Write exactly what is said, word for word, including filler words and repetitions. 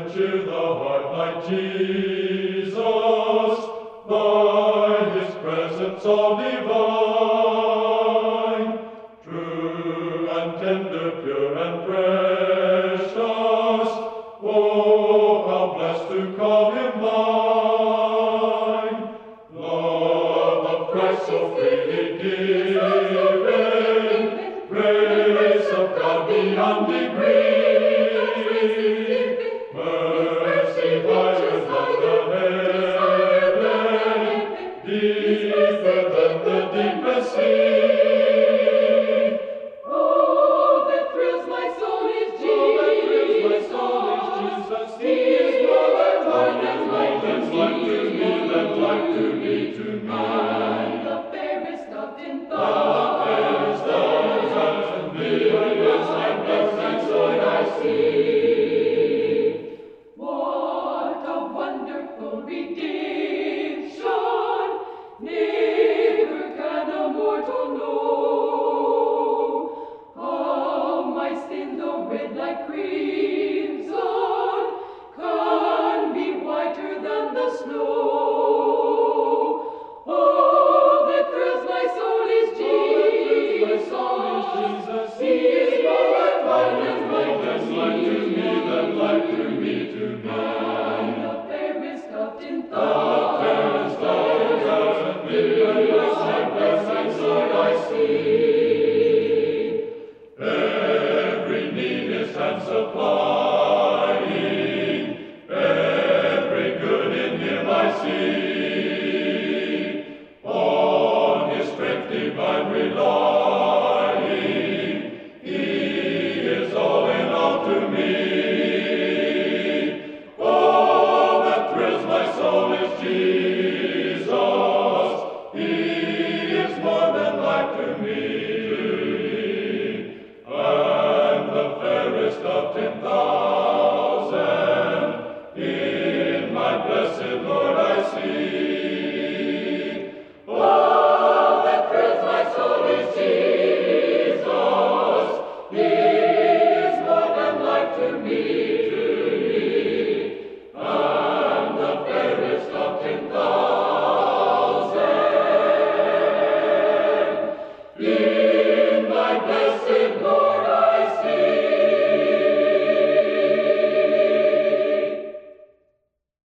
cheer the heart like Jesus, by his presence all divine, true and tender, pure and precious. Oh, how blessed to call him mine. Love of Christ so freely given, grace of God beyond degree, mercy higher than the heaven, deeper than the deepest sea. Oh, that thrills my soul is Jesus. Oh, that thrills my soul is Jesus. He is more than life, and more than life to me, than life to me, to me. The fairest of ten The thousands, fairest thousands, and millions like blessings Lord I see. what a wonderful redemption! Never can a mortal know. All my sins, though red like crimson, can be whiter than the snow. Oh, that thrills my soul is My soul is Jesus. Jesus. He is more than life, and more than life to me, than life to me, to me. The fairest of ten The thousands.